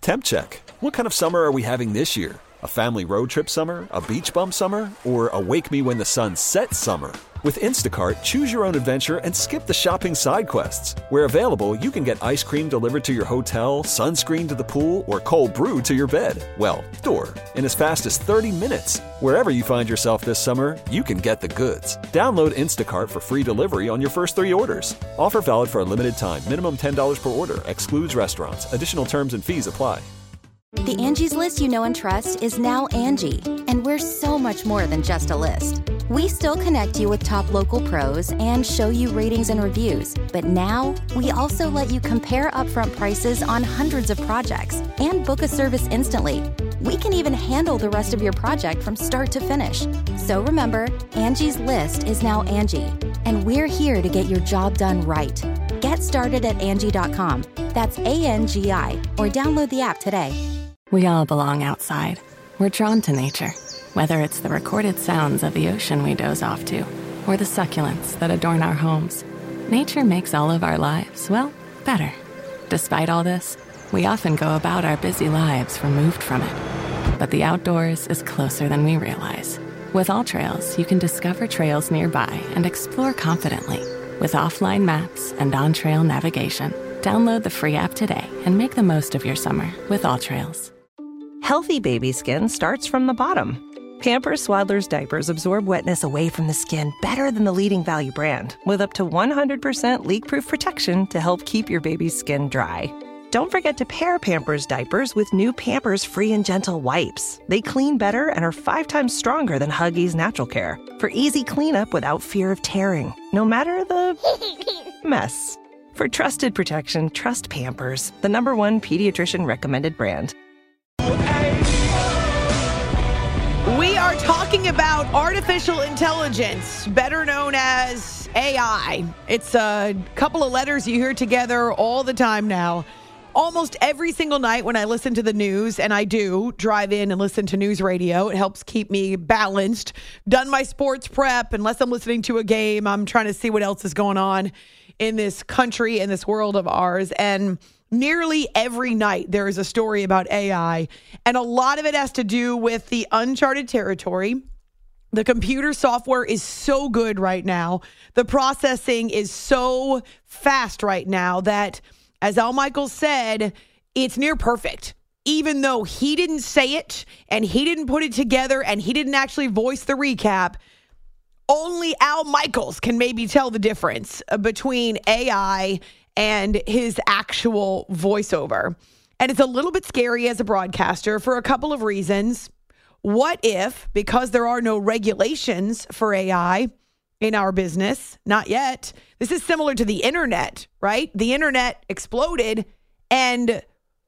Temp check. What kind of summer are we having this year? A family road trip summer? A beach bum summer? Or a wake me when the sun sets summer? With Instacart, choose your own adventure and skip the shopping side quests. Where available, you can get ice cream delivered to your hotel, sunscreen to the pool, or cold brew to your bed. Well, door. In as fast as 30 minutes. Wherever you find yourself this summer, you can get the goods. Download Instacart for free delivery on your first 3 orders. Offer valid for a limited time. Minimum $10 per order. Excludes restaurants. Additional terms and fees apply. The Angie's List you know and trust is now Angie, and we're so much more than just a list. We still connect you with top local pros and show you ratings and reviews, but now we also let you compare upfront prices on hundreds of projects and book a service instantly. We can even handle the rest of your project from start to finish. So remember, Angie's List is now Angie, and we're here to get your job done right. Get started at Angie.com. That's ANGI, or download the app today. We all belong outside. We're drawn to nature, whether it's the recorded sounds of the ocean we doze off to, or the succulents that adorn our homes. Nature makes all of our lives, well, better. Despite all this, we often go about our busy lives removed from it. But the outdoors is closer than we realize. With AllTrails, you can discover trails nearby and explore confidently. With offline maps and on-trail navigation, download the free app today and make the most of your summer with AllTrails. Healthy baby skin starts from the bottom. Pampers Swaddlers diapers absorb wetness away from the skin better than the leading value brand, with up to 100% leak-proof protection to help keep your baby's skin dry. Don't forget to pair Pampers diapers with new Pampers Free and Gentle wipes. They clean better and are 5 times stronger than Huggies Natural Care for easy cleanup without fear of tearing, no matter the mess. For trusted protection, trust Pampers, the #1 pediatrician recommended brand. We are talking about artificial intelligence, better known as AI. It's a couple of letters you hear together all the time now. Almost every single night when I listen to the news, and I do drive in and listen to news radio, it helps keep me balanced. Done my sports prep. Unless I'm listening to a game, I'm trying to see what else is going on in this country, in this world of ours. And nearly every night there is a story about AI, and a lot of it has to do with the uncharted territory. The computer software is so good right now. The processing is so fast right now that, as Al Michaels said, it's near perfect. Even though he didn't say it and he didn't put it together and he didn't actually voice the recap, only Al Michaels can maybe tell the difference between AI and his actual voiceover. And it's a little bit scary as a broadcaster for a couple of reasons. What if, because there are no regulations for AI in our business, not yet, this is similar to the internet, right? The internet exploded and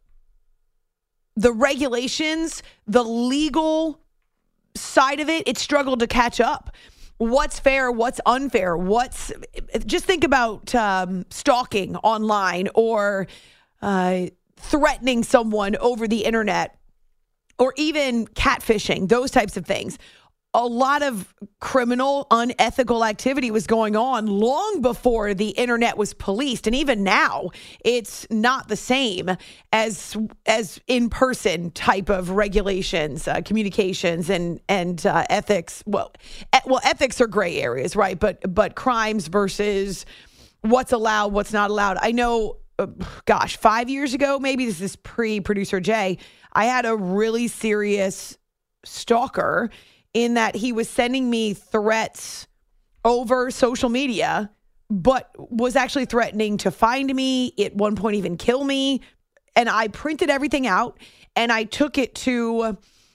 the regulations, the legal side of it, it struggled to catch up. What's fair? What's unfair? Just think about stalking online or threatening someone over the internet or even catfishing, those types of things. A lot of criminal, unethical activity was going on long before the internet was policed. And even now, it's not the same as in-person type of regulations, communications, and ethics. Well, ethics are gray areas, right? But crimes versus what's allowed, what's not allowed. I know, 5 years ago, maybe this is pre-Producer Jay, I had a really serious stalker in that he was sending me threats over social media, but was actually threatening to find me, at one point even kill me. And I printed everything out and I took it to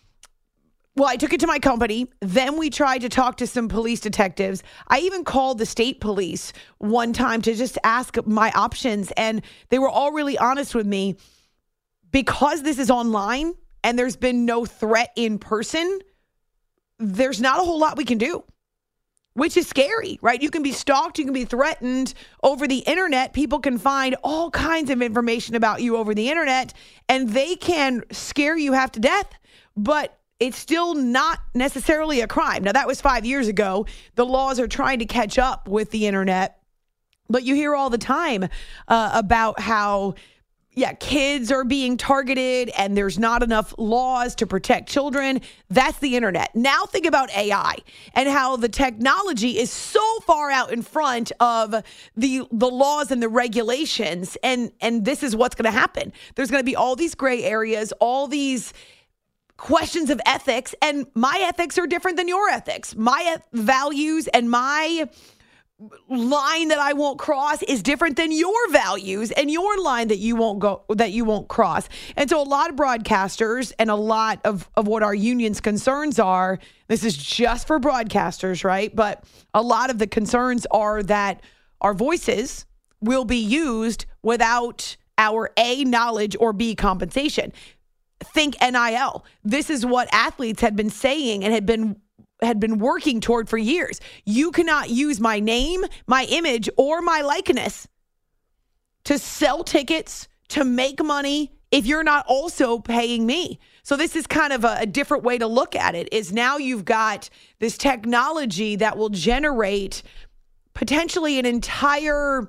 my company. Then we tried to talk to some police detectives. I even called the state police one time to just ask my options. And they were all really honest with me. Because this is online and there's been no threat in person, there's not a whole lot we can do, which is scary, right? You can be stalked, you can be threatened over the internet. People can find all kinds of information about you over the internet, and they can scare you half to death, but it's still not necessarily a crime. Now, that was 5 years ago. The laws are trying to catch up with the internet, but you hear all the time about how kids are being targeted and there's not enough laws to protect children. That's the internet. Now think about AI and how the technology is so far out in front of the laws and the regulations. And this is what's going to happen. There's going to be all these gray areas, all these questions of ethics, and my ethics are different than your ethics. My values and my line that I won't cross is different than your values and your line that you won't cross. And so a lot of broadcasters and a lot of what our union's concerns are, this is just for broadcasters, right? But a lot of the concerns are that our voices will be used without our A, knowledge, or B, compensation. Think NIL. This is what athletes had been saying and had been working toward for years. You cannot use my name, my image, or my likeness to sell tickets, to make money, if you're not also paying me. So this is kind of a different way to look at it, is now you've got this technology that will generate potentially an entire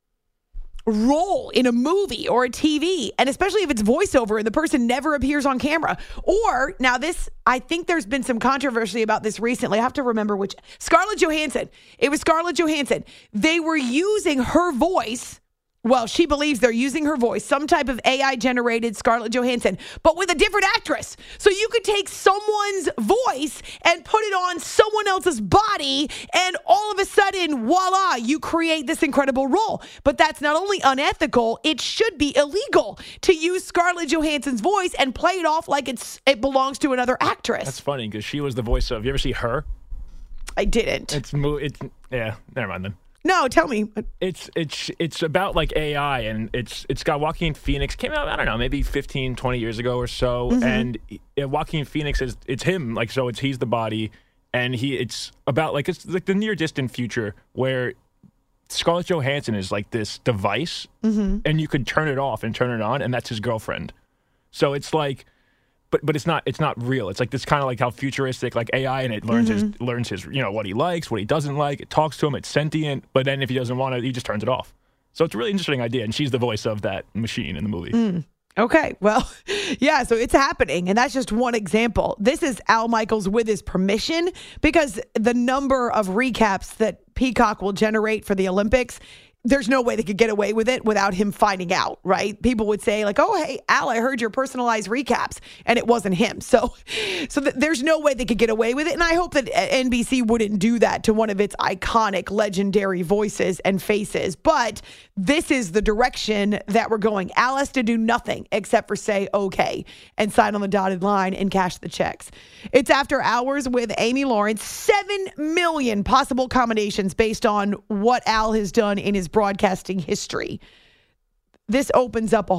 role in a movie or a TV, and especially if it's voiceover and the person never appears on camera. Or now this, I think there's been some controversy about this recently. I have to remember which. Scarlett Johansson. It was Scarlett Johansson. They were using her voice. Well, she believes they're using her voice, some type of AI generated Scarlett Johansson, but with a different actress. So you could take someone's voice and put it on someone else's body, and all of a sudden, voila, you create this incredible role. But that's not only unethical, it should be illegal to use Scarlett Johansson's voice and play it off like it belongs to another actress. That's funny because she was the voice of. You ever see Her? I didn't. It's yeah. Never mind then. No, tell me. It's about like AI, and it's got Joaquin Phoenix. Came out, I don't know, maybe 15, 20 years ago or so. Mm-hmm. And Joaquin Phoenix it's him, like, so he's the body, and it's about like, it's like the near distant future where Scarlett Johansson is like this device, mm-hmm. and you could turn it off and turn it on, and that's his girlfriend. So it's like, but it's not real. It's like this kind of like how futuristic, like AI, and it learns mm-hmm. learns his what he likes, what he doesn't like. It talks to him. It's sentient. But then if he doesn't want it, he just turns it off. So it's a really interesting idea, and she's the voice of that machine in the movie. Mm. Okay, well, yeah, so it's happening, and that's just one example. This is Al Michaels with his permission, because the number of recaps that Peacock will generate for the Olympics, there's no way they could get away with it without him finding out, right? People would say like, oh, hey, Al, I heard your personalized recaps, and it wasn't him. So there's no way they could get away with it. And I hope that NBC wouldn't do that to one of its iconic, legendary voices and faces. But this is the direction that we're going. Al has to do nothing except for say, okay, and sign on the dotted line and cash the checks. It's After Hours with Amy Lawrence. 7 million possible combinations based on what Al has done in his broadcasting history. This opens up a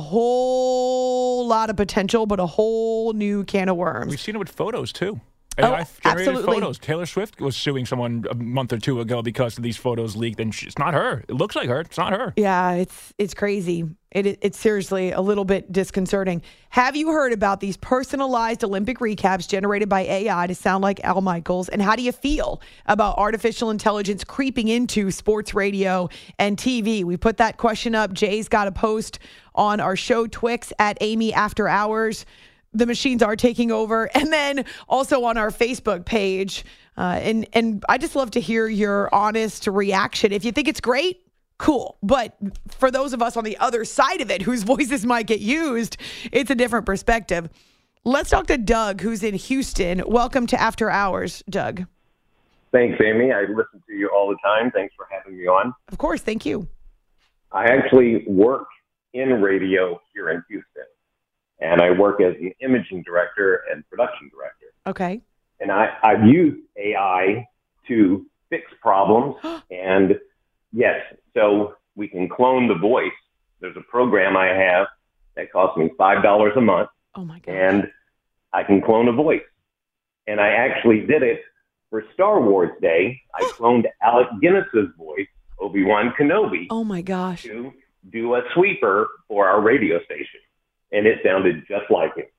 whole lot of potential, but a whole new can of worms. We've seen it with photos too. AI-generated absolutely. Photos. Taylor Swift was suing someone a month or two ago because these photos leaked, and it's not her. It looks like her. It's not her. Yeah, it's crazy. It's seriously a little bit disconcerting. Have you heard about these personalized Olympic recaps generated by AI to sound like Al Michaels? And how do you feel about artificial intelligence creeping into sports radio and TV? We put that question up. Jay's got a post on our show Twix at Amy After Hours. The machines are taking over. And then also on our Facebook page. And I just love to hear your honest reaction. If you think it's great, cool. But for those of us on the other side of it, whose voices might get used, it's a different perspective. Let's talk to Doug, who's in Houston. Welcome to After Hours, Doug. Thanks, Amy. I listen to you all the time. Thanks for having me on. Of course. Thank you. I actually work in radio here in Houston. And I work as an imaging director and production director. Okay. And I've used AI to fix problems. And yes, so we can clone the voice. There's a program I have that costs me $5 a month. Oh my God. And I can clone a voice. And I actually did it for Star Wars Day. I cloned Alec Guinness's voice, Obi-Wan Kenobi. Oh my gosh. To do a sweeper for our radio station. And it sounded just like it.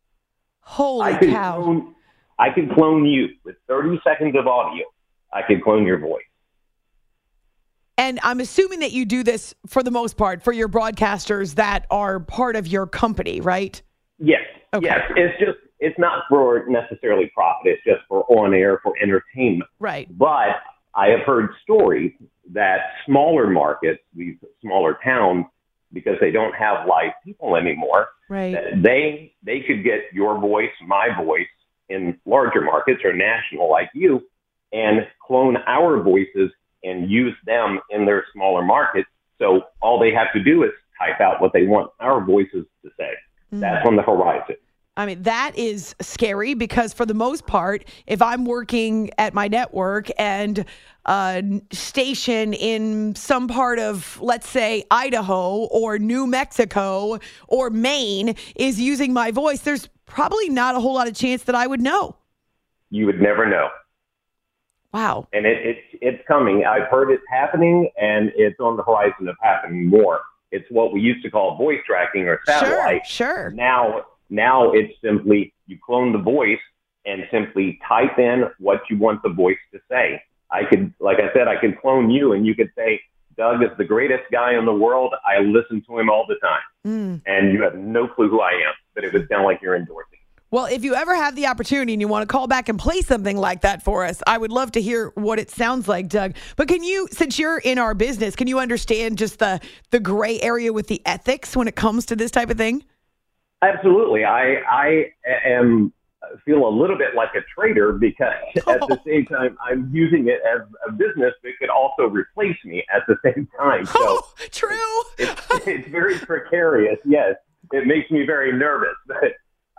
Holy cow. I could clone you with 30 seconds of audio. I could clone your voice. And I'm assuming that you do this for the most part for your broadcasters that are part of your company, right? Yes. Okay. Yes. It's not for necessarily profit. It's just for on air, for entertainment. Right. But I have heard stories that smaller markets, these smaller towns, because they don't have live people anymore, right, that they could get your voice, my voice in larger markets or national like you, and clone our voices and use them in their smaller markets. So all they have to do is type out what they want our voices to say. That's on the horizon. I mean, that is scary because for the most part, if I'm working at my network and a station in some part of, let's say, Idaho or New Mexico or Maine is using my voice, there's probably not a whole lot of chance that I would know. You would never know. Wow. And it's coming. I've heard it's happening, and it's on the horizon of happening more. It's what we used to call voice tracking or satellite. Sure. Now it's simply you clone the voice and simply type in what you want the voice to say. I could clone you and you could say, Doug is the greatest guy in the world. I listen to him all the time. And you have no clue who I am, but it would sound like you're endorsing. Well, if you ever have the opportunity and you want to call back and play something like that for us, I would love to hear what it sounds like, Doug. But can you, since you're in our business, can you understand just the gray area with the ethics when it comes to this type of thing? Absolutely. I feel a little bit like a traitor because at the same time, I'm using it as a business that could also replace me at the same time. So true. It's very precarious. Yes. It makes me very nervous. But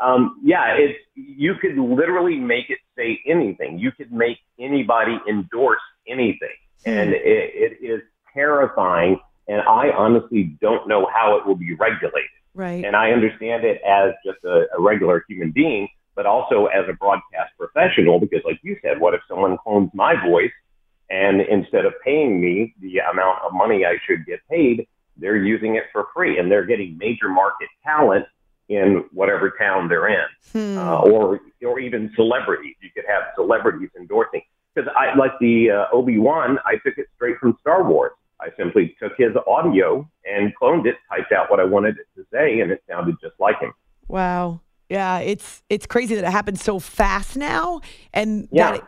you could literally make it say anything. You could make anybody endorse anything. And it is terrifying. And I honestly don't know how it will be regulated. Right. And I understand it as just a regular human being, but also as a broadcast professional, because like you said, what if someone clones my voice and instead of paying me the amount of money I should get paid, they're using it for free and they're getting major market talent in whatever town they're in, or even celebrities. You could have celebrities endorsing. Because I like the Obi-Wan, I took it straight from Star Wars. I simply took his audio and cloned it, typed out what I wanted it to say, and it sounded just like him. Wow. Yeah, it's crazy that it happens so fast now, and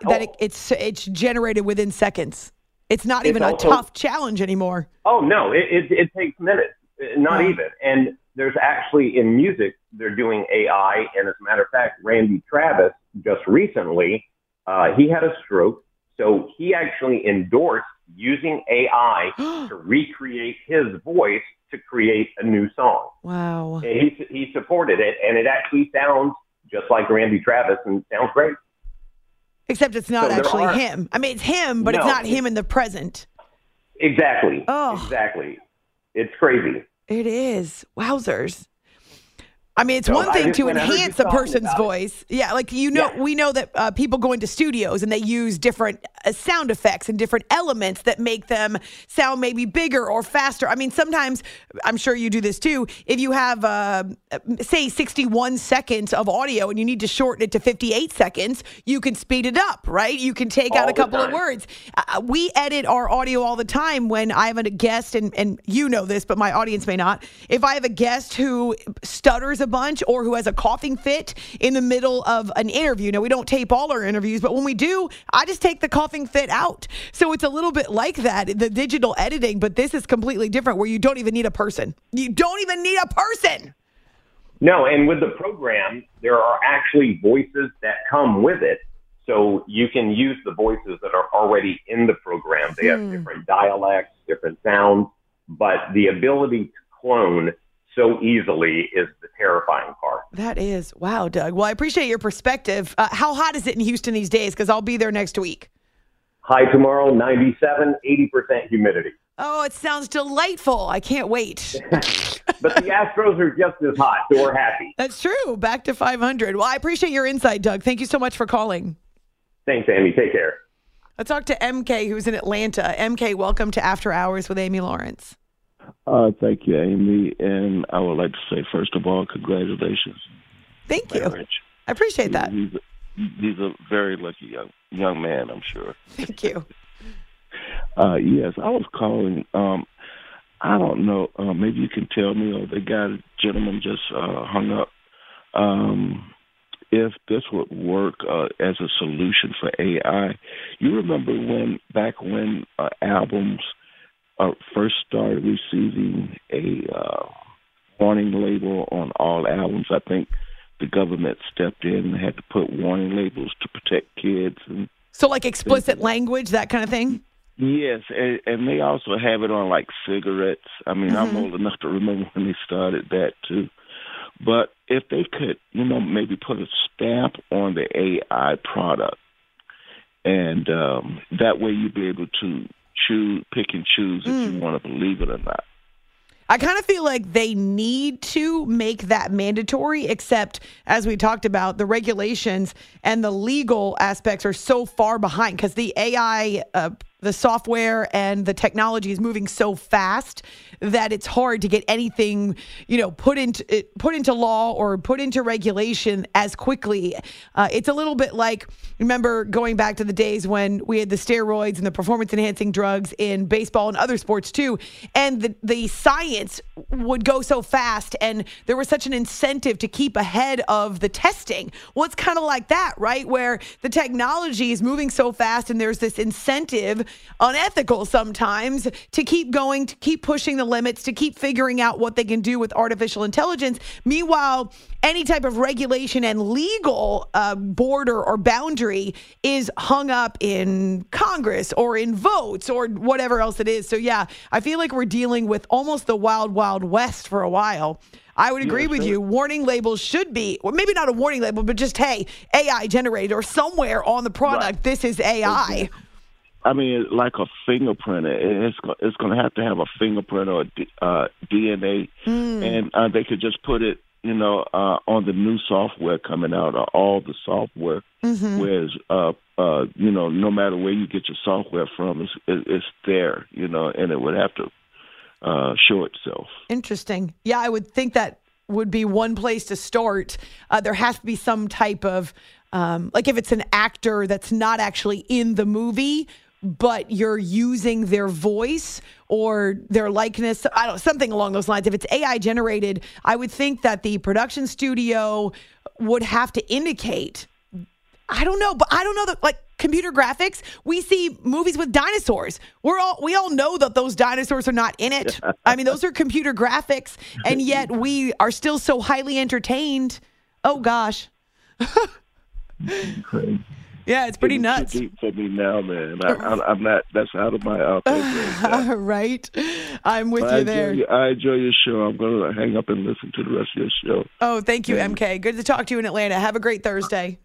it's generated within seconds. It's not even a tough challenge anymore. Oh, no, it takes minutes, not even. And there's actually, in music, they're doing AI, and as a matter of fact, Randy Travis just recently, he had a stroke, so he actually endorsed using AI to recreate his voice to create a new song. Wow. And he supported it, and it actually sounds just like Randy Travis and sounds great. Except it's not actually him. I mean, it's him, but it's not him in the present. Exactly. Oh. Exactly. It's crazy. It is. Wowzers. I mean, it's one thing to enhance a person's voice. Yeah, like, we know that people go into studios and they use different sound effects and different elements that make them sound maybe bigger or faster. I mean, sometimes, I'm sure you do this too, if you have, say, 61 seconds of audio and you need to shorten it to 58 seconds, you can speed it up, right? You can take out a couple of words. We edit our audio all the time when I have a guest, and you know this, but my audience may not. If I have a guest who stutters a bunch or who has a coughing fit in the middle of an interview. Now, we don't tape all our interviews, but when we do, I just take the coughing fit out. So it's a little bit like that, the digital editing, but this is completely different where you don't even need a person. You don't even need a person. No, and with the program, there are actually voices that come with it. So you can use the voices that are already in the program. They have different dialects, different sounds, but the ability to clone so easily is the terrifying part. That is. Wow, Doug. Well, I appreciate your perspective. How hot is it in Houston these days? Because I'll be there next week. High tomorrow, 97, 80% humidity. Oh, it sounds delightful. I can't wait. But the Astros are just as hot, so we're happy. That's true. Back to 500. Well, I appreciate your insight, Doug. Thank you so much for calling. Thanks, Amy. Take care. Let's talk to MK, who's in Atlanta. MK, welcome to After Hours with Amy Lawrence. Thank you, Amy. And I would like to say, first of all, congratulations. Thank you. I appreciate that. He's a very lucky young man, I'm sure. Thank you. Yes, I was calling. I don't know. Maybe you can tell me, or the gentleman just hung up. If this would work as a solution for AI. You remember back when albums first started receiving a warning label on all albums? I think the government stepped in and had to put warning labels to protect kids. So like explicit language, that kind of thing? Yes, and they also have it on like cigarettes. I mean, I'm old enough to remember when they started that too. But if they could, maybe put a stamp on the AI product, and that way you'd be able to pick and choose if you want to believe it or not. I kind of feel like they need to make that mandatory, except as we talked about, the regulations and the legal aspects are so far behind because the AI, the software and the technology is moving so fast that it's hard to get anything, put into law or put into regulation as quickly. It's a little bit like, remember going back to the days when we had the steroids and the performance enhancing drugs in baseball and other sports too. And the science would go so fast and there was such an incentive to keep ahead of the testing. Well, it's kind of like that, right? Where the technology is moving so fast and there's this incentive, unethical sometimes, to keep going, to keep pushing the limits, to keep figuring out what they can do with artificial intelligence. Meanwhile, any type of regulation and legal border or boundary is hung up in Congress or in votes or whatever else it is. So, yeah, I feel like we're dealing with almost the wild, wild west for a while. I would agree with you. Warning labels should be, or maybe not a warning label, but just, hey, AI generated or somewhere on the product, This is AI. I mean, like a fingerprint. It's going to have a fingerprint or DNA, and they could just put it, on the new software coming out, or all the software. Whereas, no matter where you get your software from, it's there, and it would have to show itself. Interesting. Yeah, I would think that would be one place to start. There has to be some type of, like if it's an actor that's not actually in the movie, but you're using their voice or their likeness, something along those lines. If it's AI generated, I would think that the production studio would have to indicate. I don't know that, like computer graphics, we see movies with dinosaurs. We all know that those dinosaurs are not in it. I mean, those are computer graphics, and yet we are still so highly entertained. Oh gosh. Crazy. Yeah, it's pretty nuts. Too deep for me now, man. I'm not. That's out of my right. I'm with you there. I enjoy your show. I'm going to hang up and listen to the rest of your show. Oh, thank you, MK. Good to talk to you in Atlanta. Have a great Thursday.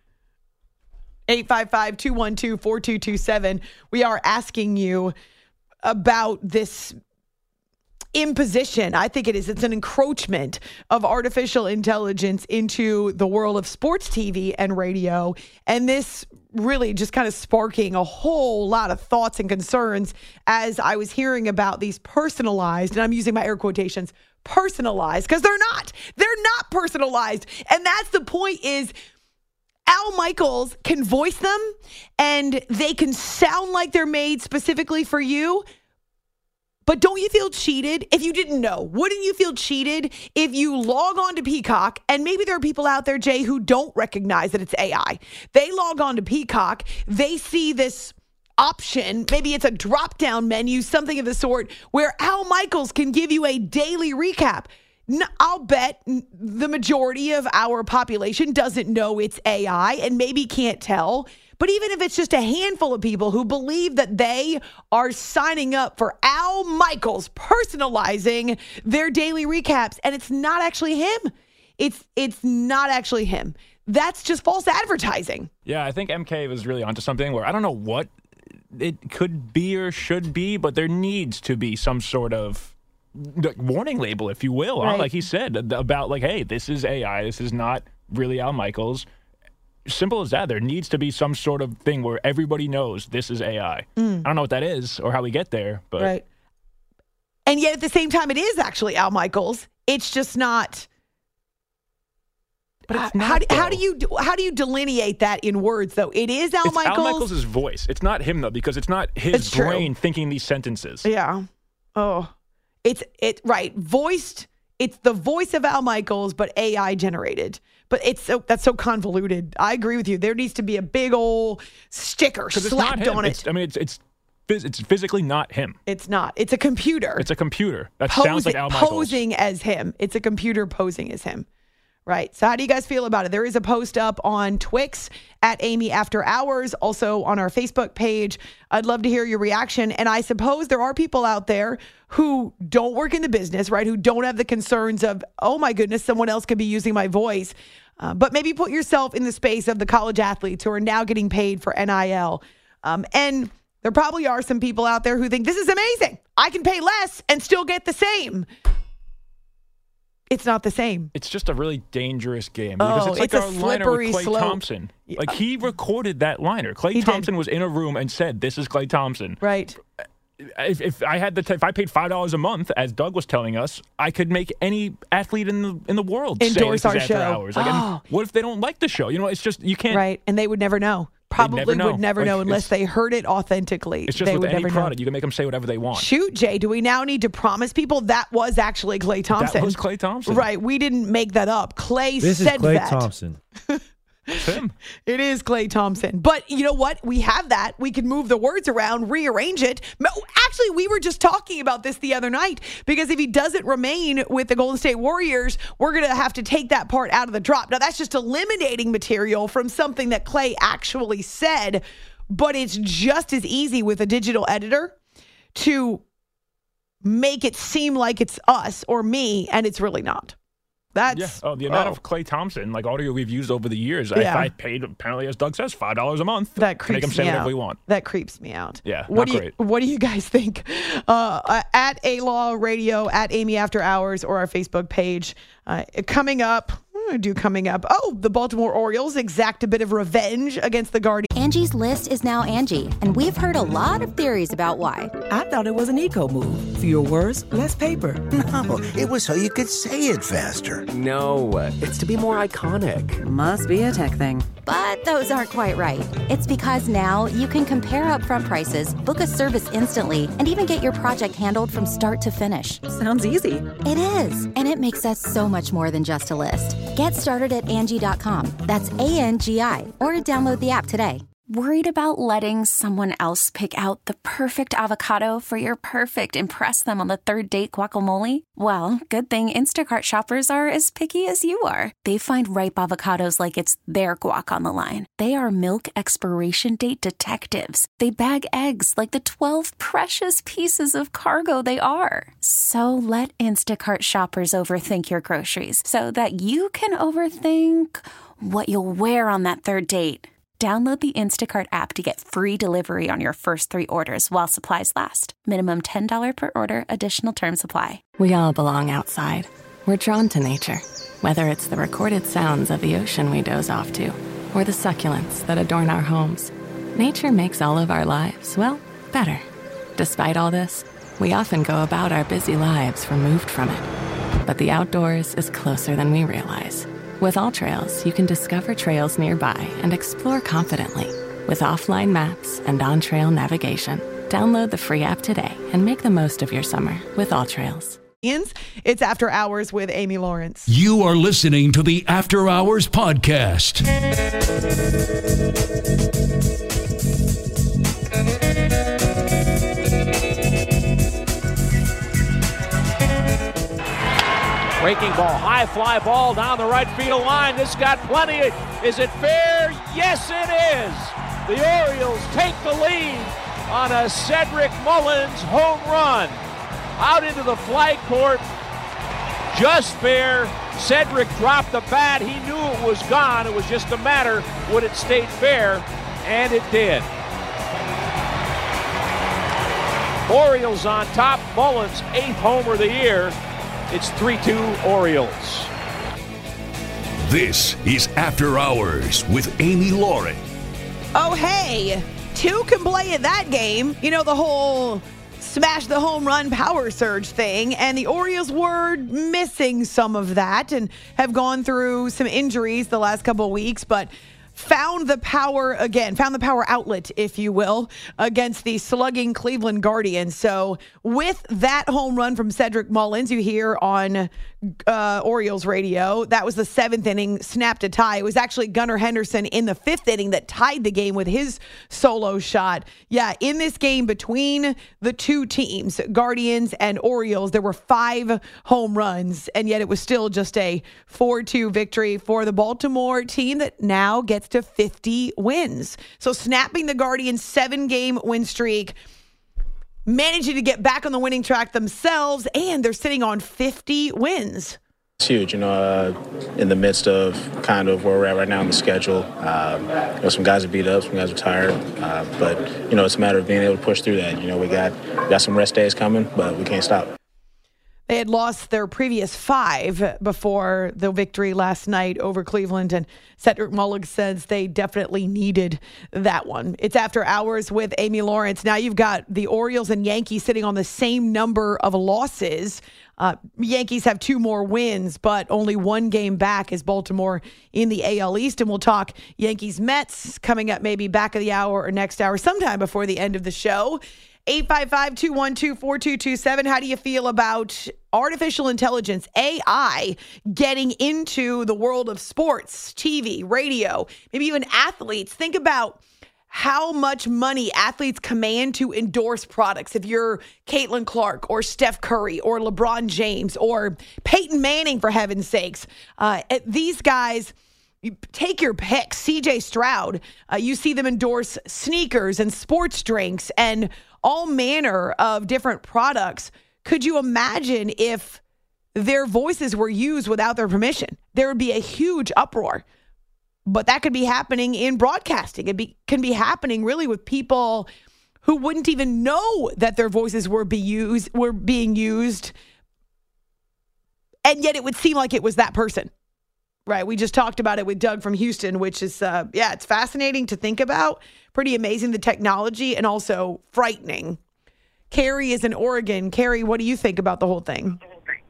855-212-4227. We are asking you about this imposition. I think it is. It's an encroachment of artificial intelligence into the world of sports TV and radio. And this really just kind of sparking a whole lot of thoughts and concerns as I was hearing about these personalized, and I'm using my air quotations, personalized, because they're not personalized. And that's the point is, Al Michaels can voice them and they can sound like they're made specifically for you. But don't you feel cheated if you didn't know? Wouldn't you feel cheated if you log on to Peacock? And maybe there are people out there, Jay, who don't recognize that it's AI. They log on to Peacock. They see this option. Maybe it's a drop-down menu, something of the sort, where Al Michaels can give you a daily recap. I'll bet the majority of our population doesn't know it's AI and maybe can't tell. But even if it's just a handful of people who believe that they are signing up for Al Michaels personalizing their daily recaps, and it's not actually him. It's not actually him. That's just false advertising. Yeah, I think MK was really onto something where I don't know what it could be or should be, but there needs to be some sort of warning label, if you will, right. Like he said, about like, hey, this is AI. This is not really Al Michaels. Simple as that. There needs to be some sort of thing where everybody knows this is AI. I don't know what that is or how we get there, but right. And yet at the same time, it is actually Al Michaels. It's just not But it's not, how do you delineate that in words, though? It is Al Michaels. Al Michaels' voice. It's not him, though, because it's not his brain thinking these sentences. Yeah. Oh, right. Voiced. It's the voice of Al Michaels, but AI generated. But that's so convoluted. I agree with you. There needs to be a big old sticker slapped on it. It's physically not him. It's not. It's a computer. It's a computer. That sounds like Al Michaels. Posing as him. It's a computer posing as him. Right. So how do you guys feel about it? There is a post up on Twix at Amy After Hours, also on our Facebook page. I'd love to hear your reaction. And I suppose there are people out there who don't work in the business, right? Who don't have the concerns of, oh my goodness, someone else could be using my voice. But maybe put yourself in the space of the college athletes who are now getting paid for NIL. And there probably are some people out there who think this is amazing. I can pay less and still get the same. It's not the same. It's just a really dangerous game because it's like our liner with Klay Thompson. Like he recorded that liner. Klay Thompson was in a room and said, "This is Klay Thompson." Right. If I had if I paid $5 a month, as Doug was telling us, I could make any athlete in the world endorse our show. Hours. Like, and what if they don't like the show? You know, it's just you can't. Right, and they would never know. Probably would never know unless they heard it authentically. It's just with any product. You can make them say whatever they want. Shoot, Jay, do we now need to promise people that was actually Klay Thompson? That was Klay Thompson. Right. We didn't make that up. This is Klay Thompson. It's him. It is Klay Thompson. But you know what? We have that. We can move the words around, rearrange it. Actually, we were just talking about this the other night because if he doesn't remain with the Golden State Warriors, we're going to have to take that part out of the drop. Now, that's just eliminating material from something that Klay actually said, but it's just as easy with a digital editor to make it seem like it's us or me, and it's really not. The amount of Klay Thompson, like audio we've used over the years, if I paid, apparently, as Doug says, $5 a month to make them say whatever we want. That creeps me out. Yeah, great. What do you guys think? At A-Law Radio, at Amy After Hours, or our Facebook page. Coming up. Oh, the Baltimore Orioles exact a bit of revenge against the Guardians. Angie's List is now Angie, and we've heard a lot of theories about why. I thought it was an eco move. Fewer words, less paper. No, it was so you could say it faster. No, it's to be more iconic. Must be a tech thing. But those aren't quite right. It's because now you can compare upfront prices, book a service instantly, and even get your project handled from start to finish. Sounds easy. It is, and it makes us so much more than just a list. Get started at Angie.com. That's ANGI, or download the app today. Worried about letting someone else pick out the perfect avocado for your perfect impress them on the third date guacamole? Well, good thing Instacart shoppers are as picky as you are. They find ripe avocados like it's their guac on the line. They are milk expiration date detectives. They bag eggs like the 12 precious pieces of cargo they are. So let Instacart shoppers overthink your groceries so that you can overthink what you'll wear on that third date. Download the Instacart app to get free delivery on your first 3 orders while supplies last. Minimum $10 per order. Additional terms apply. We all belong outside. We're drawn to nature, whether it's the recorded sounds of the ocean we doze off to, or the succulents that adorn our homes. Nature makes all of our lives, well, better. Despite all this, we often go about our busy lives removed from it. But the outdoors is closer than we realize. With AllTrails, you can discover trails nearby and explore confidently. With offline maps and on-trail navigation, download the free app today and make the most of your summer with AllTrails. It's After Hours with Amy Lawrence. You are listening to the After Hours podcast. Breaking ball, high fly ball down the right field line. This got plenty. Is it fair? Yes, it is. The Orioles take the lead on a Cedric Mullins home run. Out into the fly court. Just fair. Cedric dropped the bat. He knew it was gone. It was just a matter would it stay fair, and it did. Orioles on top. Mullins' 8th homer of the year. It's 3-2 Orioles. This is After Hours with Amy Lawrence. Oh, hey, 2 can play in that game. You know, the whole smash the home run power surge thing, and the Orioles were missing some of that and have gone through some injuries the last couple of weeks, but found the power outlet, if you will, against the slugging Cleveland Guardians. So with that home run from Cedric Mullins, you hear on Orioles radio, that was the 7th inning, snapped a tie. It was actually Gunnar Henderson in the 5th inning that tied the game with his solo shot. Yeah, in this game between the two teams, Guardians and Orioles, there were 5 home runs, and yet it was still just a 4-2 victory for the Baltimore team that now gets to 50 wins. So snapping the Guardians' 7-game win streak, managing to get back on the winning track themselves, and they're sitting on 50 wins. It's huge, in the midst of kind of where we're at right now in the schedule. Some guys are beat up, some guys are tired, but it's a matter of being able to push through that. We got some rest days coming, but we can't stop. They had lost their previous 5 before the victory last night over Cleveland, and Cedric Mullins says they definitely needed that one. It's After Hours with Amy Lawrence. Now you've got the Orioles and Yankees sitting on the same number of losses. Yankees have 2 more wins, but only 1 game back is Baltimore in the AL East. And we'll talk Yankees-Mets coming up maybe back of the hour or next hour, sometime before the end of the show. 855-212-4227. How do you feel about artificial intelligence, AI, getting into the world of sports, TV, radio, maybe even athletes? Think about how much money athletes command to endorse products. If you're Caitlin Clark or Steph Curry or LeBron James or Peyton Manning, for heaven's sakes, these guys, you take your pick. CJ Stroud, you see them endorse sneakers and sports drinks and all manner of different products. Could you imagine if their voices were used without their permission? There would be a huge uproar. But that could be happening in broadcasting. Can be happening really with people who wouldn't even know that their voices were being used, and yet it would seem like it was that person. Right. We just talked about it with Doug from Houston, which is, it's fascinating to think about. Pretty amazing, the technology, and also frightening. Carrie is in Oregon. Carrie, what do you think about the whole thing?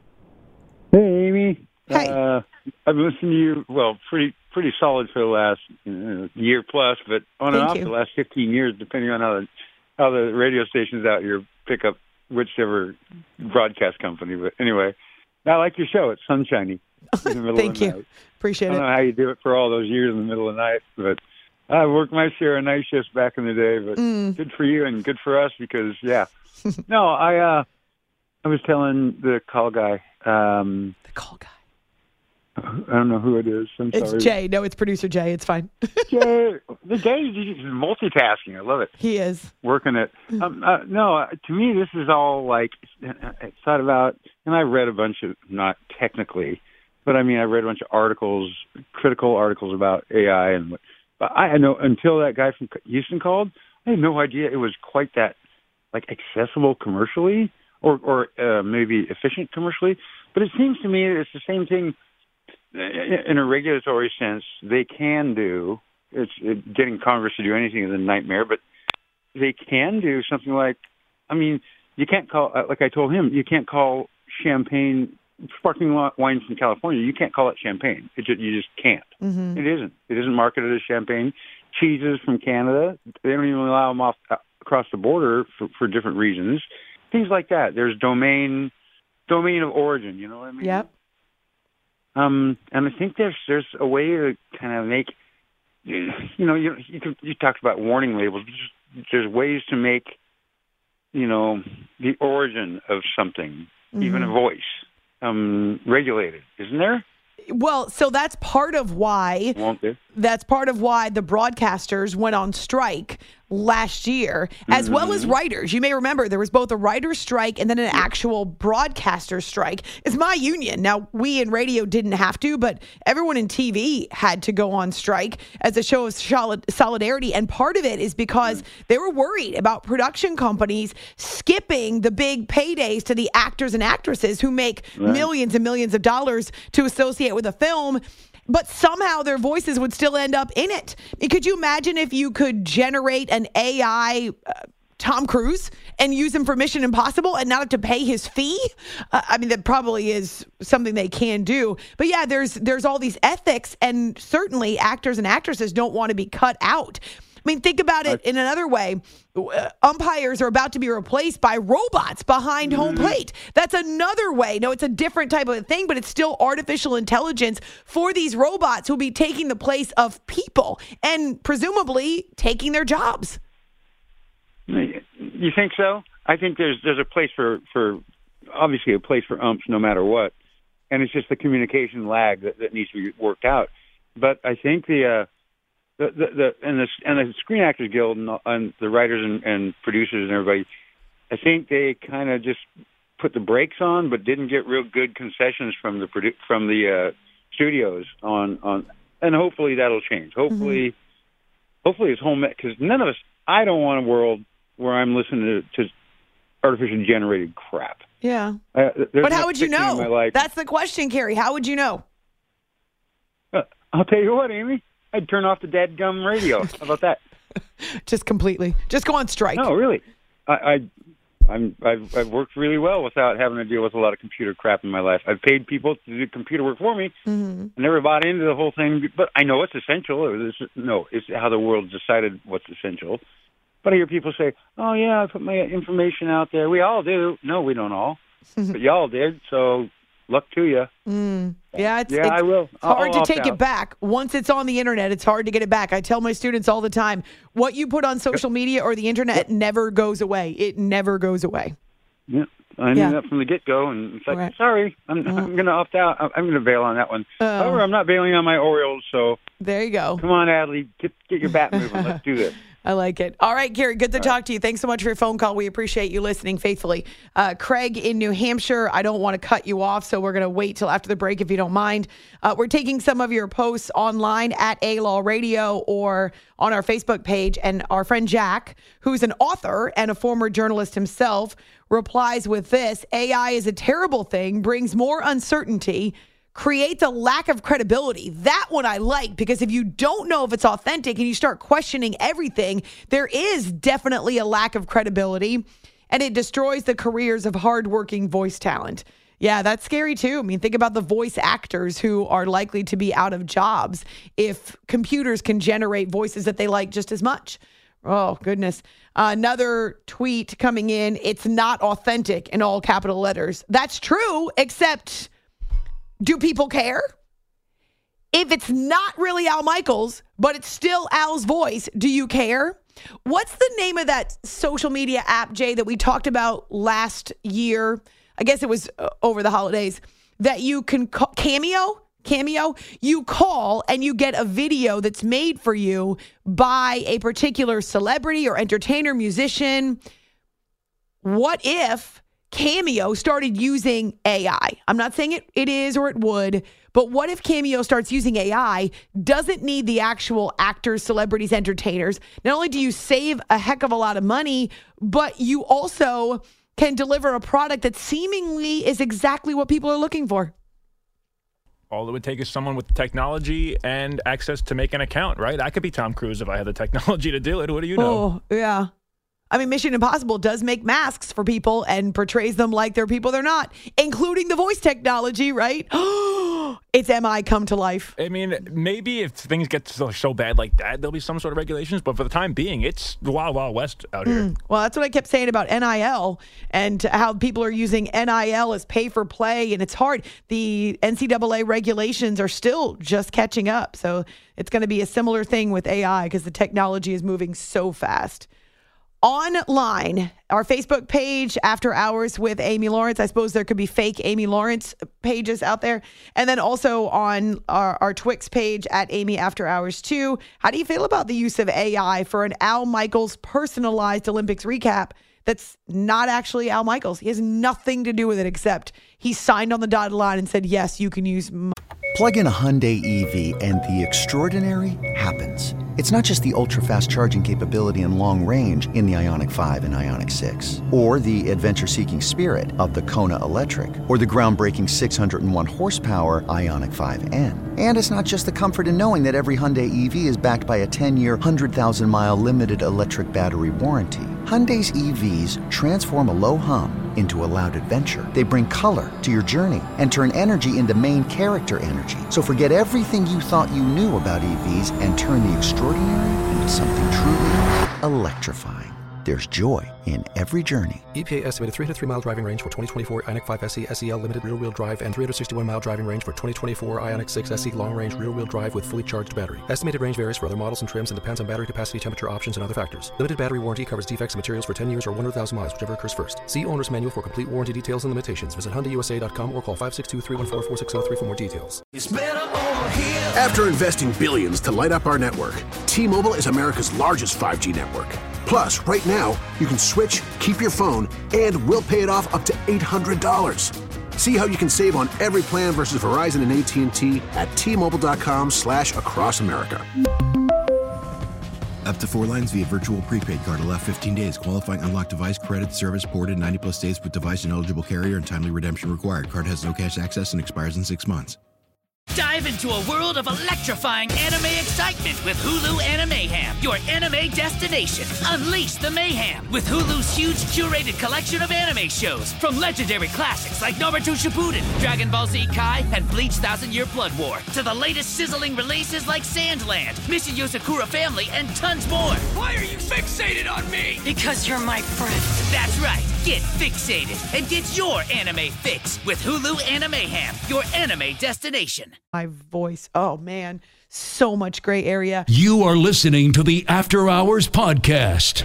Hey, Amy. Hey. I've been listening to you, pretty solid for the last year plus, but on and off the last 15 years, depending on how the radio stations out here pick up whichever broadcast company. But anyway, I like your show. It's sunshiny. In the middle Thank of the you. night. Appreciate it. I don't know how you do it for all those years in the middle of the night, but I worked my share of night shifts back in the day, but good for you and good for us because, No, I was telling the call guy. The call guy. I don't know who it is. I'm sorry. It's Jay. No, it's producer Jay. It's fine. Jay, the Jay's multitasking. I love it. He is. Working it. No, to me, this is all like, it's thought about, and I read a bunch of, not technically, but I read a bunch of articles, critical articles about AI. But I know until that guy from Houston called, I had no idea it was quite that accessible commercially or maybe efficient commercially. But it seems to me that it's the same thing in a regulatory sense. They can do, getting Congress to do anything is a nightmare, but they can do something like, you can't call, like I told him, you can't call champagne, sparkling wines from California, you can't call it champagne. You just can't. Mm-hmm. It isn't marketed as champagne. Cheeses from Canada, they don't even allow them across the border for different reasons. Things like that. There's domain of origin, you know what I mean? Yep. And I think there's a way to kind of make, you talked about warning labels. There's ways to make, the origin of something, even a voice, regulated, isn't there? Well, so that's part of why the broadcasters went on strike last year, as well as writers. You may remember there was both a writer's strike and then an actual broadcaster strike. It's my union. Now, we in radio didn't have to, but everyone in TV had to go on strike as a show of solidarity. And part of it is because they were worried about production companies skipping the big paydays to the actors and actresses who make millions and millions of dollars to associate with a film, but somehow their voices would still end up in it. Could you imagine if you could generate an AI Tom Cruise and use him for Mission Impossible and not have to pay his fee? I mean, that probably is something they can do. But yeah, there's all these ethics, and certainly actors and actresses don't want to be cut out. I mean, think about it in another way. Umpires are about to be replaced by robots behind home plate. That's another way. No, it's a different type of thing, but it's still artificial intelligence for these robots who will be taking the place of people and presumably taking their jobs. You think so? I think there's a place for obviously a place for umps no matter what, and it's just the communication lag that needs to be worked out. But I think the Screen Actors Guild and the writers and producers and everybody, I think they kind of just put the brakes on, but didn't get real good concessions from the studios on, and hopefully that'll change. Hopefully it's home, because none of us. I don't want a world where I'm listening to artificially generated crap. Yeah, but how would you know? That's the question, Carrie. How would you know? I'll tell you what, Amy. I'd turn off the dadgum radio. How about that? Just completely. Just go on strike. No, really. I've worked really well without having to deal with a lot of computer crap in my life. I've paid people to do computer work for me. I never bought into the whole thing, but I know it's essential. It's how the world decided what's essential. But I hear people say, "Oh yeah, I put my information out there." We all do. No, we don't all, but y'all did. So luck to you. Yeah, I will. It's hard to take it back. Once it's on the internet, it's hard to get it back. I tell my students all the time, what you put on social media or the internet never goes away. It never goes away. Yeah, I knew that from the get-go, and it's like, sorry, I'm going to opt out. I'm going to bail on that one. However, I'm not bailing on my Orioles, so there you go. Come on, Adley, get your bat moving. Let's do this. I like it. All right, Gary, good to talk to you. Thanks so much for your phone call. We appreciate you listening faithfully. Craig in New Hampshire, I don't want to cut you off, so we're going to wait till after the break if you don't mind. We're taking some of your posts online at A-Law Radio or on our Facebook page, and our friend Jack, who's an author and a former journalist himself, replies with this: AI is a terrible thing, brings more uncertainty, creates a lack of credibility. That one I like, because if you don't know if it's authentic and you start questioning everything, there is definitely a lack of credibility, and it destroys the careers of hardworking voice talent. Yeah, that's scary too. I mean, think about the voice actors who are likely to be out of jobs if computers can generate voices that they like just as much. Oh, goodness. Another tweet coming in: it's not authentic, in all capital letters. That's true, except do people care? If it's not really Al Michaels, but it's still Al's voice, do you care? What's the name of that social media app, Jay, that we talked about last year? I guess it was over the holidays, that you can call Cameo. You call and you get a video that's made for you by a particular celebrity or entertainer, musician. What if Cameo started using AI? I'm not saying it is or it would, but what if Cameo starts using AI, doesn't need the actual actors, celebrities, entertainers? Not only do you save a heck of a lot of money, but you also can deliver a product that seemingly is exactly what people are looking for. All it would take is someone with the technology and access to make an account, right? I could be Tom Cruise if I had the technology to do it. What do you know? Oh, yeah. I mean, Mission Impossible does make masks for people and portrays them like they're people they're not, including the voice technology, right? It's MI come to life. I mean, maybe if things get so bad like that, there'll be some sort of regulations. But for the time being, it's the Wild Wild West out here. Well, that's what I kept saying about NIL and how people are using NIL as pay for play. And it's hard. The NCAA regulations are still just catching up. So it's going to be a similar thing with AI because the technology is moving so fast. Online, our Facebook page, After Hours with Amy Lawrence. I suppose there could be fake Amy Lawrence pages out there. And then also on our Twix page at Amy After Hours too. How do you feel about the use of AI for an Al Michaels personalized Olympics recap that's not actually Al Michaels? He has nothing to do with it except he signed on the dotted line and said, yes, you can use my. Plug in a Hyundai EV and the extraordinary happens. It's not just the ultra-fast charging capability and long range in the Ioniq 5 and Ioniq 6, or the adventure-seeking spirit of the Kona Electric, or the groundbreaking 601 horsepower Ioniq 5N. And it's not just the comfort in knowing that every Hyundai EV is backed by a 10-year, 100,000-mile limited electric battery warranty. Hyundai's EVs transform a low hum into a loud adventure. They bring color to your journey and turn energy into main character energy. So forget everything you thought you knew about EVs and turn the extraordinary into something truly electrifying. There's joy in every journey. EPA estimated 303-mile driving range for 2024 Ioniq 5 SE SEL limited rear-wheel drive and 361-mile driving range for 2024 Ioniq 6 SE long-range rear-wheel drive with fully charged battery. Estimated range varies for other models and trims and depends on battery capacity, temperature options, and other factors. Limited battery warranty covers defects and materials for 10 years or 100,000 miles, whichever occurs first. See owner's manual for complete warranty details and limitations. Visit HyundaiUSA.com or call 562-314-4603 for more details. After investing billions to light up our network, T-Mobile is America's largest 5G network. Plus, right now, you can switch, keep your phone, and we'll pay it off up to $800. See how you can save on every plan versus Verizon and AT&T at T-Mobile.com/across America. Up to 4 lines via virtual prepaid card. Allow 15 days. Qualifying unlocked device credit service ported 90+ states with device and eligible carrier and timely redemption required. Card has no cash access and expires in 6 months. Dive into a world of electrifying anime excitement with Hulu Animeham, your anime destination. Unleash the mayhem with Hulu's huge curated collection of anime shows, from legendary classics like Naruto Shippuden, Dragon Ball Z Kai, and Bleach 1000-Year Blood War, to the latest sizzling releases like Sandland, Mission Yosakura Family, and tons more. Why are you fixated on me? Because you're my friend. That's right. Get fixated and get your anime fix with Hulu Animeham, your anime destination. My voice. Oh, man. So much gray area. You are listening to the After Hours Podcast.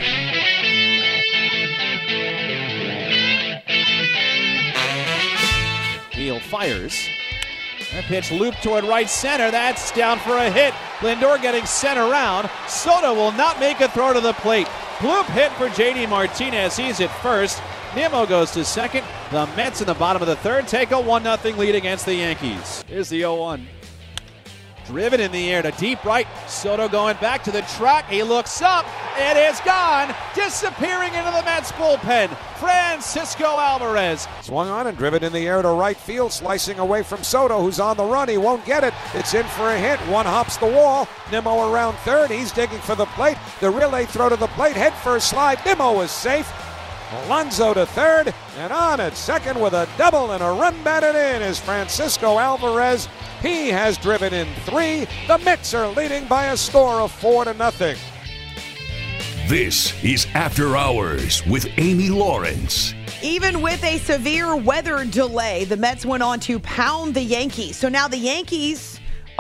Neal fires. And a pitch looped toward right center. That's down for a hit. Lindor getting sent around. Soto will not make a throw to the plate. Bloop hit for J.D. Martinez. He's at first. Nimmo goes to second. The Mets in the bottom of the third take a 1-0 lead against the Yankees. Here's the 0-1. Driven in the air to deep right. Soto going back to the track. He looks up. It is gone. Disappearing into the Mets bullpen. Francisco Alvarez. Swung on and driven in the air to right field. Slicing away from Soto, who's on the run. He won't get it. It's in for a hit. One hops the wall. Nimmo around third. He's digging for the plate. The relay throw to the plate. Head first slide. Nimmo is safe. Alonso to third, and on at second with a double and a run batted in is Francisco Alvarez. He has driven in 3. The Mets are leading by a score of 4-0. This is After Hours with Amy Lawrence. Even with a severe weather delay, the Mets went on to pound the Yankees. So now the Yankees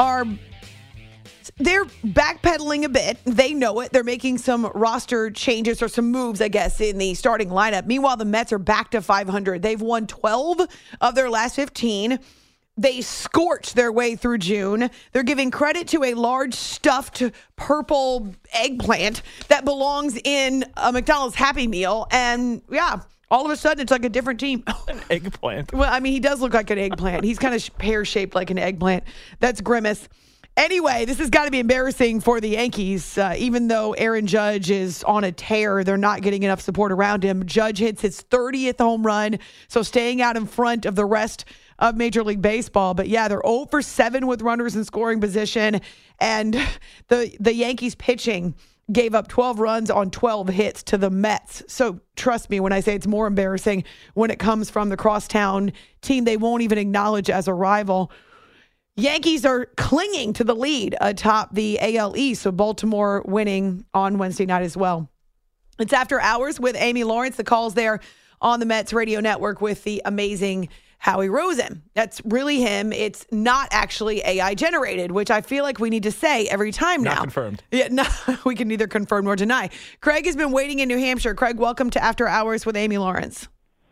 they're backpedaling a bit. They know it. They're making some roster changes or some moves, I guess, in the starting lineup. Meanwhile, the Mets are back to 500. They've won 12 of their last 15. They scorched their way through June. They're giving credit to a large stuffed purple eggplant that belongs in a McDonald's Happy Meal. And yeah, all of a sudden it's like a different team. An eggplant. Well, I mean, he does look like an eggplant. He's kind of pear-shaped like an eggplant. That's Grimace. Anyway, this has got to be embarrassing for the Yankees. Even though Aaron Judge is on a tear, they're not getting enough support around him. Judge hits his 30th home run, so staying out in front of the rest of Major League Baseball. But yeah, they're 0 for 7 with runners in scoring position. And the Yankees pitching gave up 12 runs on 12 hits to the Mets. So trust me when I say it's more embarrassing when it comes from the crosstown team they won't even acknowledge as a rival. Yankees are clinging to the lead atop the AL East, so Baltimore winning on Wednesday night as well. It's After Hours with Amy Lawrence. The call's there on the Mets radio network with the amazing Howie Rosen. That's really him. It's not actually AI generated, which I feel like we need to say every time now. Not confirmed. Yeah, no, we can neither confirm nor deny. Craig has been waiting in New Hampshire. Craig, welcome to After Hours with Amy Lawrence.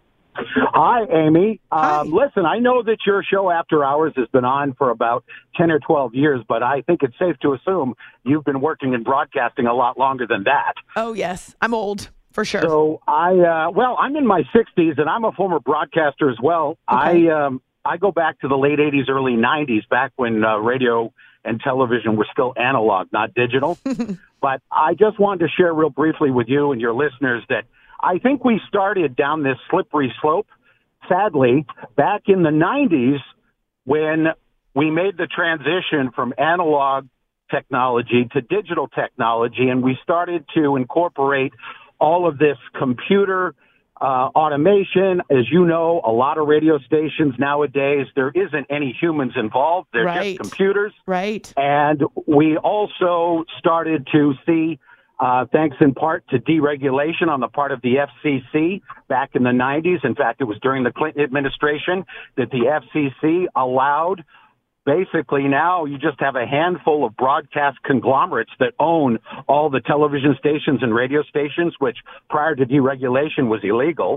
Hi, Amy. Listen, I know that your show After Hours has been on for about 10 or 12 years, but I think it's safe to assume you've been working in broadcasting a lot longer than that. Oh, yes. I'm old, for sure. So I'm in my 60s, and I'm a former broadcaster as well. Okay. I go back to the late 80s, early 90s, back when radio and television were still analog, not digital. But I just wanted to share real briefly with you and your listeners that I think we started down this slippery slope, sadly, back in the 90s when we made the transition from analog technology to digital technology, and we started to incorporate all of this computer automation. As you know, a lot of radio stations nowadays, there isn't any humans involved. They're just computers. Right. And we also started to see, thanks in part to deregulation on the part of the FCC back in the 90s. In fact, it was during the Clinton administration that the FCC allowed, basically now you just have a handful of broadcast conglomerates that own all the television stations and radio stations, which prior to deregulation was illegal.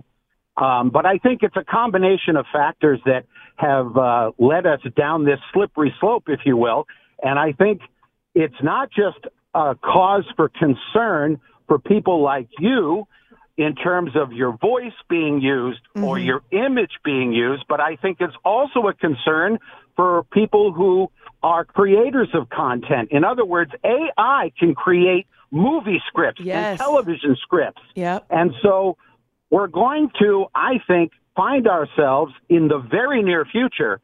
But I think it's a combination of factors that have led us down this slippery slope, if you will. And I think it's not just a cause for concern for people like you in terms of your voice being used or your image being used, but I think it's also a concern for people who are creators of content. In other words, AI can create movie scripts and television scripts. And so we're going to, I think, find ourselves in the very near future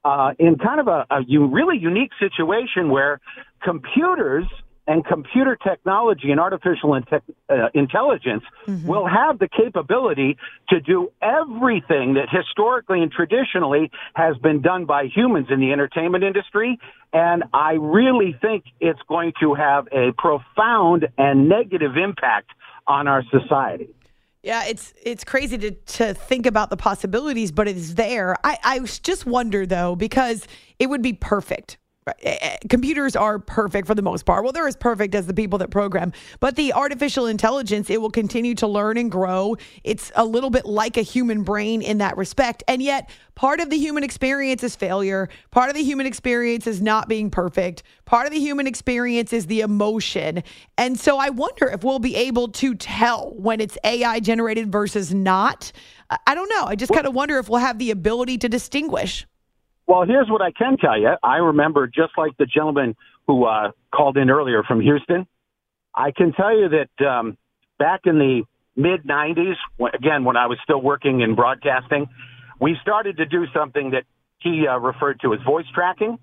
in kind of a really unique situation where computers and computer technology and artificial intelligence will have the capability to do everything that historically and traditionally has been done by humans in the entertainment industry. And I really think it's going to have a profound and negative impact on our society. Yeah, it's crazy to think about the possibilities, but it's there. I just wonder, though, because it would be perfect. Computers are perfect for the most part. Well, they're as perfect as the people that program. But the artificial intelligence, it will continue to learn and grow. It's a little bit like a human brain in that respect. And yet, part of the human experience is failure. Part of the human experience is not being perfect. Part of the human experience is the emotion. And so I wonder if we'll be able to tell when it's AI generated versus not. I don't know. I just kind of wonder if we'll have the ability to distinguish. Well, here's what I can tell you. I remember, just like the gentleman who called in earlier from Houston, I can tell you that back in the mid-'90s, again, when I was still working in broadcasting, we started to do something that he referred to as voice tracking.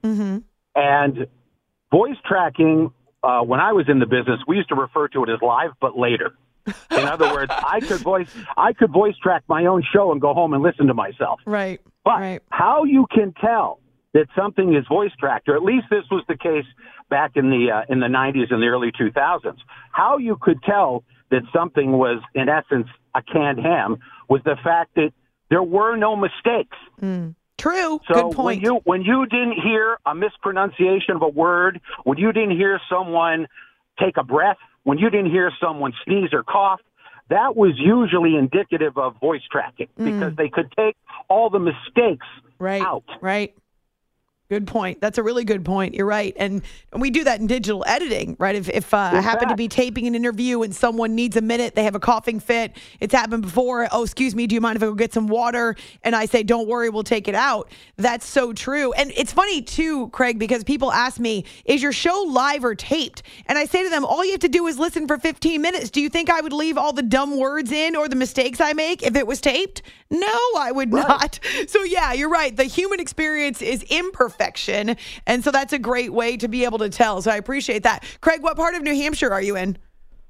And voice tracking, when I was in the business, we used to refer to it as live but later. In other words, I could voice track my own show and go home and listen to myself. Right. But how you can tell that something is voice tracked, or at least this was the case back in the 90s and the early 2000s, how you could tell that something was, in essence, a canned ham was the fact that there were no mistakes. True. So good point. When you didn't hear a mispronunciation of a word, when you didn't hear someone take a breath, when you didn't hear someone sneeze or cough, that was usually indicative of voice tracking because they could take all the mistakes out. Right. Good point. That's a really good point. You're right. And we do that in digital editing, right? If I happen to be taping an interview and someone needs a minute, they have a coughing fit. It's happened before. Oh, excuse me. Do you mind if I go get some water? And I say, don't worry, we'll take it out. That's so true. And it's funny too, Craig, because people ask me, is your show live or taped? And I say to them, all you have to do is listen for 15 minutes. Do you think I would leave all the dumb words in or the mistakes I make if it was taped? No, I would not. So yeah, you're right. The human experience is imperfection. And so that's a great way to be able to tell. So I appreciate that. Craig, what part of New Hampshire are you in?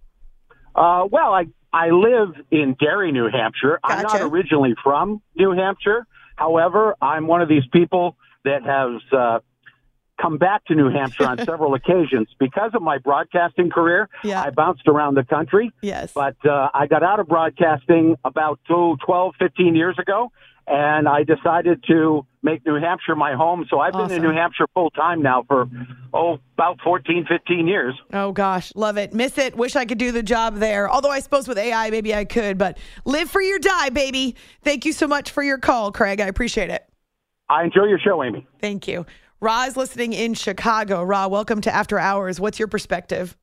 Well, I live in Derry, New Hampshire. Gotcha. I'm not originally from New Hampshire. However, I'm one of these people that has come back to New Hampshire on several occasions. Because of my broadcasting career, I bounced around the country. Yes. But I got out of broadcasting about 12, 15 years ago, and I decided to make New Hampshire my home. So I've been in New Hampshire full time now for, about 14, 15 years. Oh, gosh. Love it. Miss it. Wish I could do the job there. Although I suppose with AI, maybe I could. But live free or die, baby. Thank you so much for your call, Craig. I appreciate it. I enjoy your show, Amy. Thank you. Ra is listening in Chicago. Ra, welcome to After Hours. What's your perspective?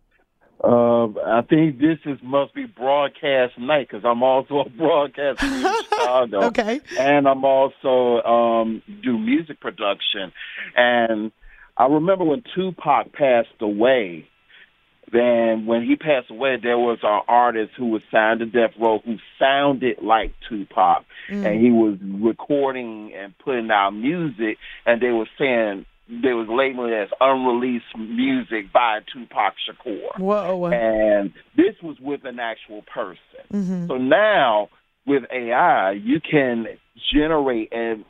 I think this must be broadcast night because I'm also a broadcaster in Chicago. Okay. And I'm also do music production. And I remember when Tupac passed away, then when he passed away, there was an artist who was signed to Death Row who sounded like Tupac. And he was recording and putting out music, and they were saying they was labeling it as unreleased music by Tupac Shakur. Whoa. And this was with an actual person. Mm-hmm. So now with AI, you can generate an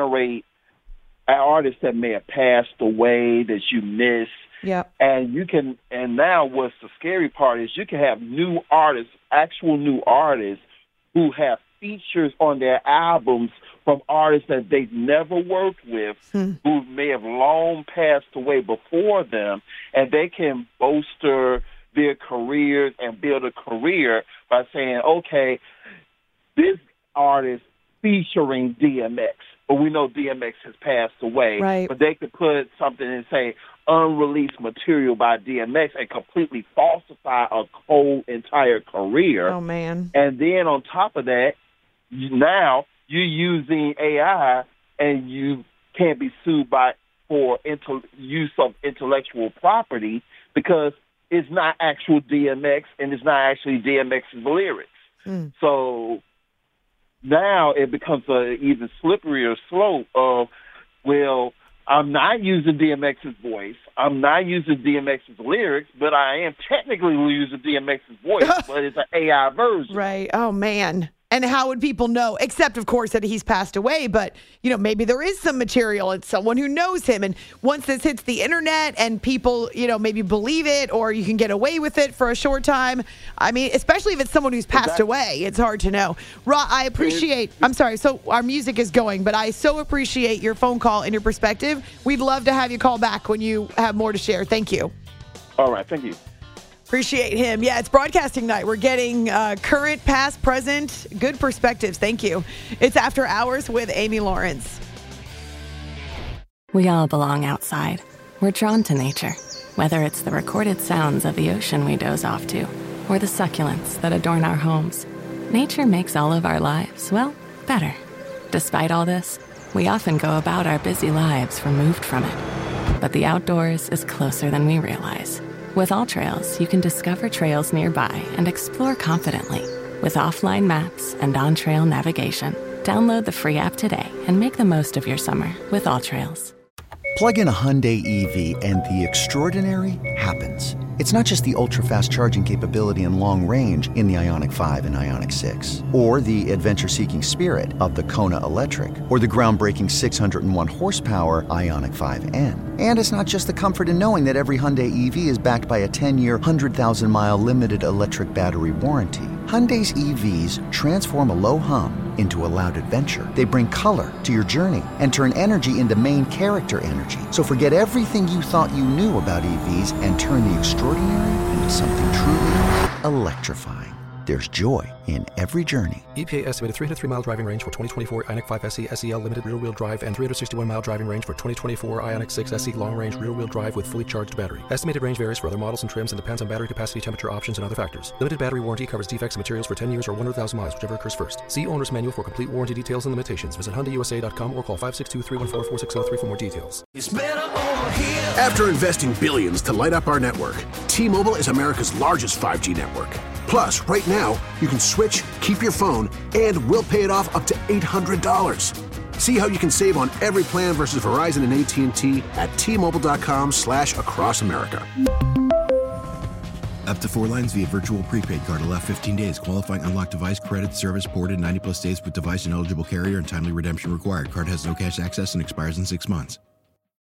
artist that may have passed away that you miss. Yep. And now what's the scary part is you can have new artists, actual new artists who have features on their albums from artists that they've never worked with, who may have long passed away before them, and they can bolster their careers and build a career by saying, okay, this artist featuring DMX, but we know DMX has passed away, right. But they could put something and say unreleased material by DMX and completely falsify a whole entire career. Oh, man. And then on top of that, now you're using AI and you can't be sued for use of intellectual property because it's not actual DMX and it's not actually DMX's lyrics. So now it becomes an even slipperier slope of, well, I'm not using DMX's voice. I'm not using DMX's lyrics, but I am technically using DMX's voice, but it's an AI version. Right. Oh, man. And how would people know? Except, of course, that he's passed away. But, you know, maybe there is some material and someone who knows him. And once this hits the internet and people, you know, maybe believe it or you can get away with it for a short time. I mean, especially if it's someone who's passed away, it's hard to know. Ra, I appreciate, I'm sorry, so our music is going, but I so appreciate your phone call and your perspective. We'd love to have you call back when you have more to share. Thank you. All right. Thank you. Appreciate him. Yeah, it's broadcasting night. We're getting current, past, present, good perspectives. Thank you. It's After Hours with Amy Lawrence. We all belong outside. We're drawn to nature, whether it's the recorded sounds of the ocean we doze off to, or the succulents that adorn our homes. Nature makes all of our lives, well, better. Despite all this, we often go about our busy lives removed from it. But the outdoors is closer than we realize. With AllTrails, you can discover trails nearby and explore confidently. With offline maps and on-trail navigation, download the free app today and make the most of your summer with AllTrails. Plug in a Hyundai EV and the extraordinary happens. It's not just the ultra-fast charging capability and long range in the Ioniq 5 and Ioniq 6, or the adventure-seeking spirit of the Kona Electric, or the groundbreaking 601 horsepower Ioniq 5N. And it's not just the comfort in knowing that every Hyundai EV is backed by a 10-year, 100,000-mile limited electric battery warranty. Hyundai's EVs transform a low hum into a loud adventure. They bring color to your journey and turn energy into main character energy. So forget everything you thought you knew about EVs and turn the extraordinary into something truly electrifying. There's joy in every journey. EPA estimated 303-mile driving range for 2024 Ioniq 5 SE SEL limited rear-wheel drive and 361-mile driving range for 2024 Ioniq 6 SE long-range rear-wheel drive with fully charged battery. Estimated range varies for other models and trims and depends on battery capacity, temperature options, and other factors. Limited battery warranty covers defects and materials for 10 years or 100,000 miles, whichever occurs first. See owner's manual for complete warranty details and limitations. Visit HyundaiUSA.com or call 562-314-4603 for more details. It's better over here. After investing billions to light up our network, T-Mobile is America's largest 5G network. Plus, right now, you can switch, keep your phone, and we'll pay it off up to $800. See how you can save on every plan versus Verizon and AT&T at T-Mobile.com/across America. Up to 4 lines via virtual prepaid card. Allow 15 days. Qualifying unlocked device credit service ported 90-plus days with device and eligible carrier and timely redemption required. Card has no cash access and expires in 6 months.